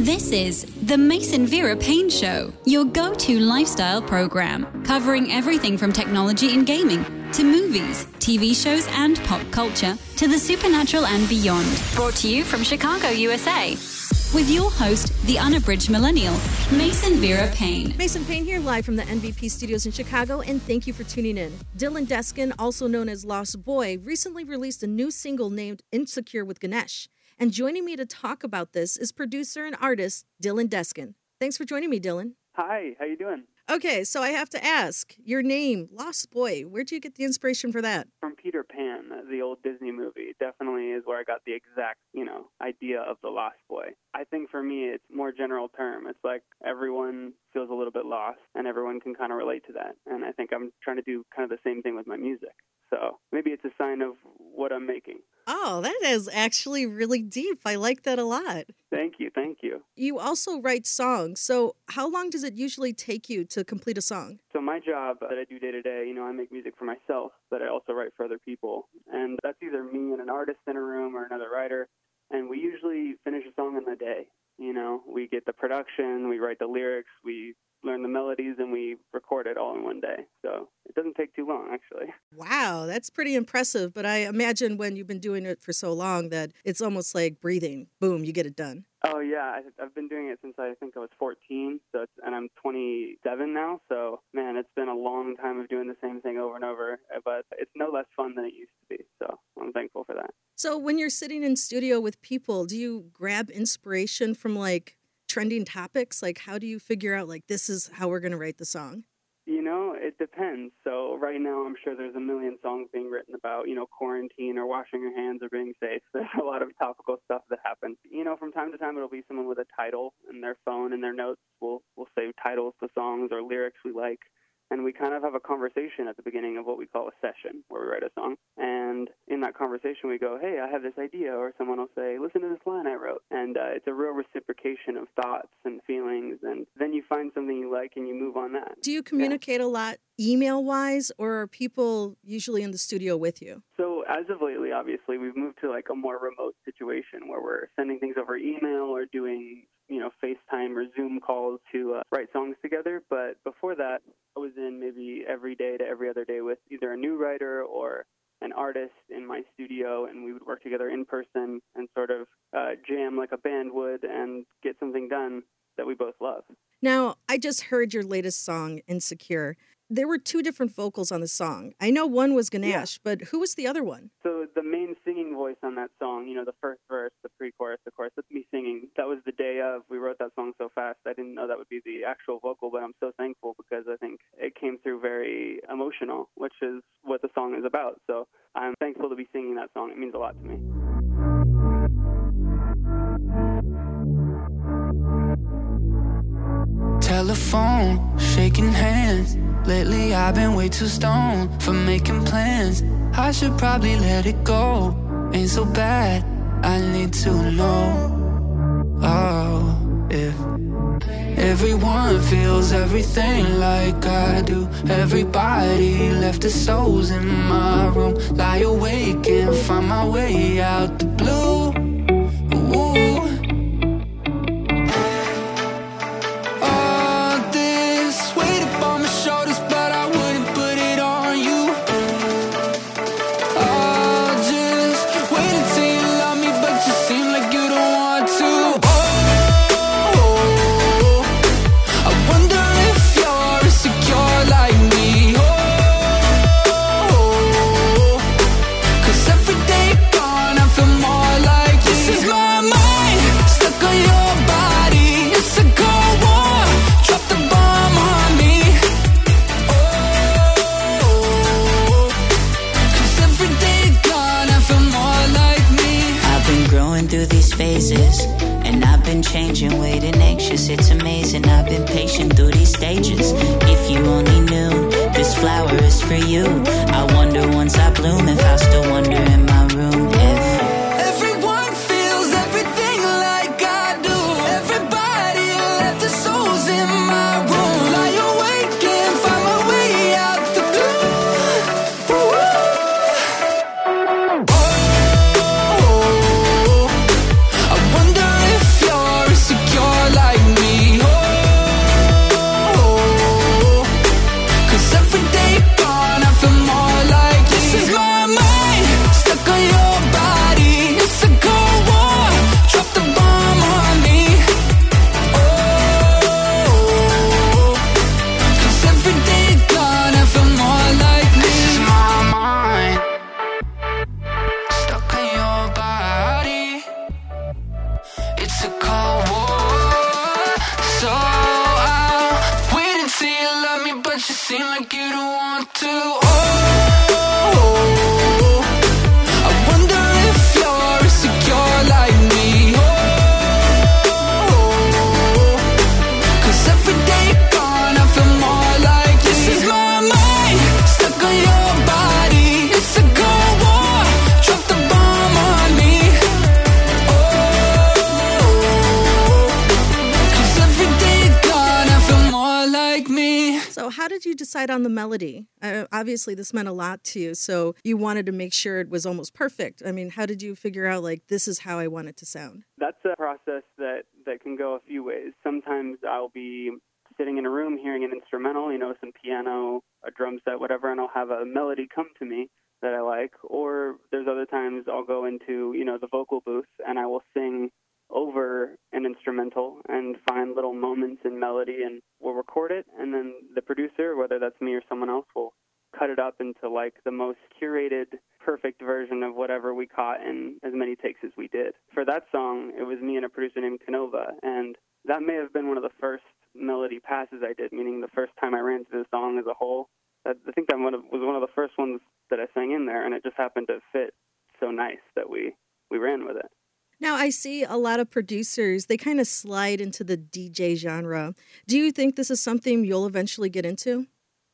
This is the Mason Vera Payne Show, your go-to lifestyle program, covering everything from technology and gaming to movies, TV shows, and pop culture to the supernatural and beyond. Brought to you from Chicago, USA. With your host, the unabridged millennial, Mason Vera Payne. Mason Payne here, live from the NVP studios in Chicago, and thank you for tuning in. Dylan Deskin, also known as Lost Boy, recently released a new single named Insecure with Ganesh. And joining me to talk about this is producer and artist Dylan Deskin. Thanks for joining me, Dylan. Hi, how you doing? Okay, so I have to ask, your name, Lost Boy, where'd you get the inspiration for that? From Peter Pan, the old Disney movie. Definitely is where I got the exact, idea of the Lost Boy. I think for me, it's more general term. It's like everyone feels a little bit lost, and everyone can kind of relate to that. And I think I'm trying to do kind of the same thing with my music. So maybe it's a sign of what I'm making. Oh, that is actually really deep. I like that a lot. Thank you. You also write songs. So how long does it usually take you to complete a song? So my job that I do day to day, I make music for myself, but I also write for other people. And that's either me and an artist in a room or another writer. And we usually finish a song in a day. We get the production, we write the lyrics, we learn the melodies, and we record it all in one day. So it doesn't take too long, actually. Wow, that's pretty impressive. But I imagine when you've been doing it for so long that it's almost like breathing. Boom, you get it done. Oh, yeah. I've been doing it since I think I was 14, and I'm 27 now. So, man, it's been a long time of doing the same thing over and over. But it's no less fun than it used to be. So I'm thankful for that. So when you're sitting in studio with people, do you grab inspiration from, trending topics? How do you figure out, this is how we're going to write the song? It depends. So right now, I'm sure there's a million songs being written about, quarantine or washing your hands or being safe. There's a lot of topical stuff that happens. From time to time, it'll be someone with a title in their phone, and their notes will save titles to songs or lyrics we like. And we kind of have a conversation at the beginning of what we call a session, where we write a song. And in that conversation, we go, hey, I have this idea. Or someone will say, listen to this line I wrote. And it's a real reciprocation of thoughts and feelings. And then you find something you like and you move on that. Do you communicate a lot email-wise, or are people usually in the studio with you? So as of lately, obviously, we've moved to a more remote situation where we're sending things over email or doing FaceTime or Zoom calls to write songs together. But before that, I was in maybe every day to every other day with either a new writer or an artist in my studio, and we would work together in person and sort of jam like a band would and get something done that we both love. Now, I just heard your latest song, Insecure. There were two different vocals on the song. I know one was Ganesh, but who was the other one? So the main singing voice on that song, the first verse, the pre-chorus, the chorus, that's me singing. That was the day of. We wrote that song so fast, I didn't know that would be the actual vocal, but I'm so thankful because I think it came through very emotional, which is what the song is about. So I'm thankful to be singing that song. It means a lot to me. Telephone, shaking hands. Lately I've been way too stoned for making plans. I should probably let it go. Ain't so bad, I need to know. Oh, if everyone feels everything like I do. Everybody left their souls in my room. Lie awake and find my way out the blue. Ooh. And I've been changing, waiting anxious. It's amazing, I've been patient through these stages. If you only knew, this flower is for you. I wonder once I bloom if I'll still wonder in my room. If everyone feels everything like I do. Everybody left their souls in my room. Lie awake and find my way out the blue. I wonder if you're insecure how did you decide on the melody? Obviously, this meant a lot to you, so you wanted to make sure it was almost perfect. I mean, how did you figure out, like, this is how I want it to sound? That's a process that can go a few ways. Sometimes I'll be sitting in a room hearing an instrumental, some piano, a drum set, whatever, and I'll have a melody come to me that I like. Or there's other times I'll go into, the vocal booth and I will sing over an instrumental and find little moments in melody, and we'll record it, and then the producer, whether that's me or someone else, will cut it up into like the most curated, perfect version of whatever we caught in as many takes as we did. For that song, it was me and a producer named Canova, and that may have been one of the first melody passes I did, meaning the first time I ran through the song as a whole. I think that was one of the first ones that I sang in there, and it just happened to fit so nice that we ran with it. Now, I see a lot of producers, they kind of slide into the DJ genre. Do you think this is something you'll eventually get into?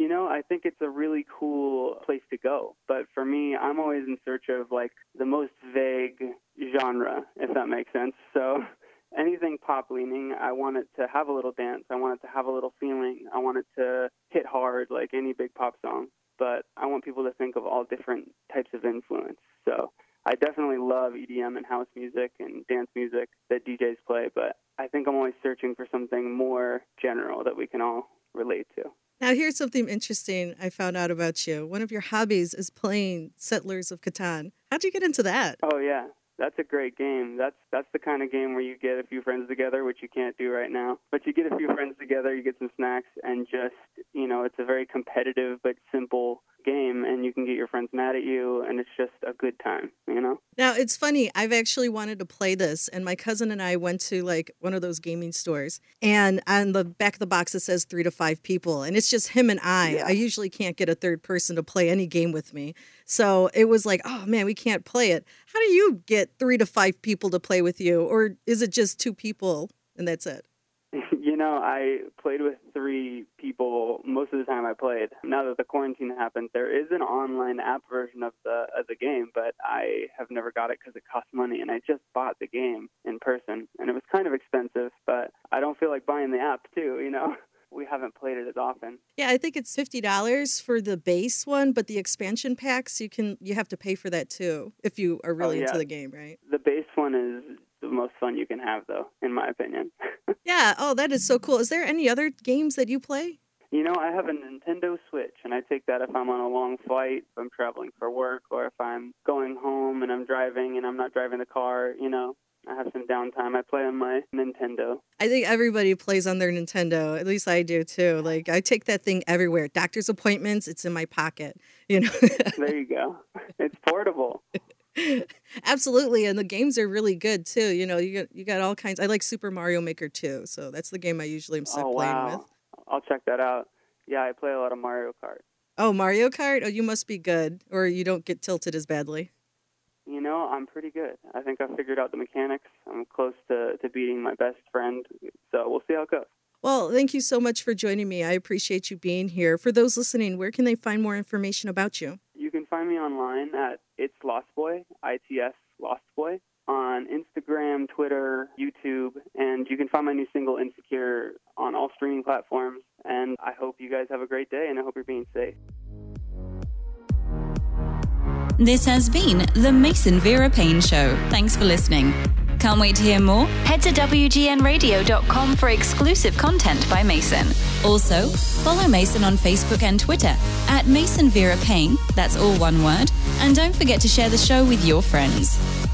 I think it's a really cool place to go. But for me, I'm always in search of, like, the most vague genre, if that makes sense. So anything pop-leaning, I want it to have a little dance. I want it to have a little feeling. I want it to hit hard like any big pop song. But I want people to think of all different types of influence. So I definitely love EDM and house music and dance music that DJs play, but I think I'm always searching for something more general that we can all relate to. Now, here's something interesting I found out about you. One of your hobbies is playing Settlers of Catan. How'd you get into that? Oh, yeah. That's a great game. That's the kind of game where you get a few friends together, which you can't do right now. But you get a few friends together, you get some snacks, and just, it's a very competitive but simple game, and you can get your friends mad at you, and it's just a good time, Now, it's funny. I've actually wanted to play this, and my cousin and I went to, like, one of those gaming stores, and on the back of the box it says 3 to 5 people, and it's just him and I. Yeah. I usually can't get a third person to play any game with me. So it was like, oh, man, we can't play it. How do you get 3 to 5 people to play with you, or is it just 2 people and that's it? I played with 3 people most of the time I played. Now that the quarantine happened, there is an online app version of the game, but I have never got it because it costs money, and I just bought the game in person, and it was kind of expensive, but I don't feel like buying the app too, We haven't played it as often. Yeah, I think it's $50 for the base one, but the expansion packs, you have to pay for that too, if you are really into the game, right? The base one is the most fun you can have, though, in my opinion. Yeah, oh, that is so cool. Is there any other games that you play? I have a Nintendo Switch, and I take that if I'm on a long flight, if I'm traveling for work, or if I'm going home and I'm driving and I'm not driving the car, I have some downtime. I play on my Nintendo. I think everybody plays on their Nintendo. At least I do, too. Like, I take that thing everywhere. Doctor's appointments, it's in my pocket, There you go. It's portable. Absolutely, and the games are really good, too. You got all kinds. I like Super Mario Maker, too, so that's the game I usually am stuck playing with. I'll check that out. Yeah, I play a lot of Mario Kart. Oh, Mario Kart? Oh, you must be good, or you don't get tilted as badly. I'm pretty good. I think I've figured out the mechanics. I'm close to beating my best friend, so we'll see how it goes. Well, thank you so much for joining me. I appreciate you being here. For those listening, where can they find more information about you? You can find me online at It's Lost Boy, ITS Lost Boy, on Instagram, Twitter, YouTube, and you can find my new single, Insecure, on all streaming platforms. And I hope you guys have a great day, and I hope you're being safe. This has been the Mason Vera Payne Show. Thanks for listening. Can't wait to hear more? Head to WGNradio.com for exclusive content by Mason. Also, follow Mason on Facebook and Twitter at Mason Vera Payne, that's all one word, and don't forget to share the show with your friends.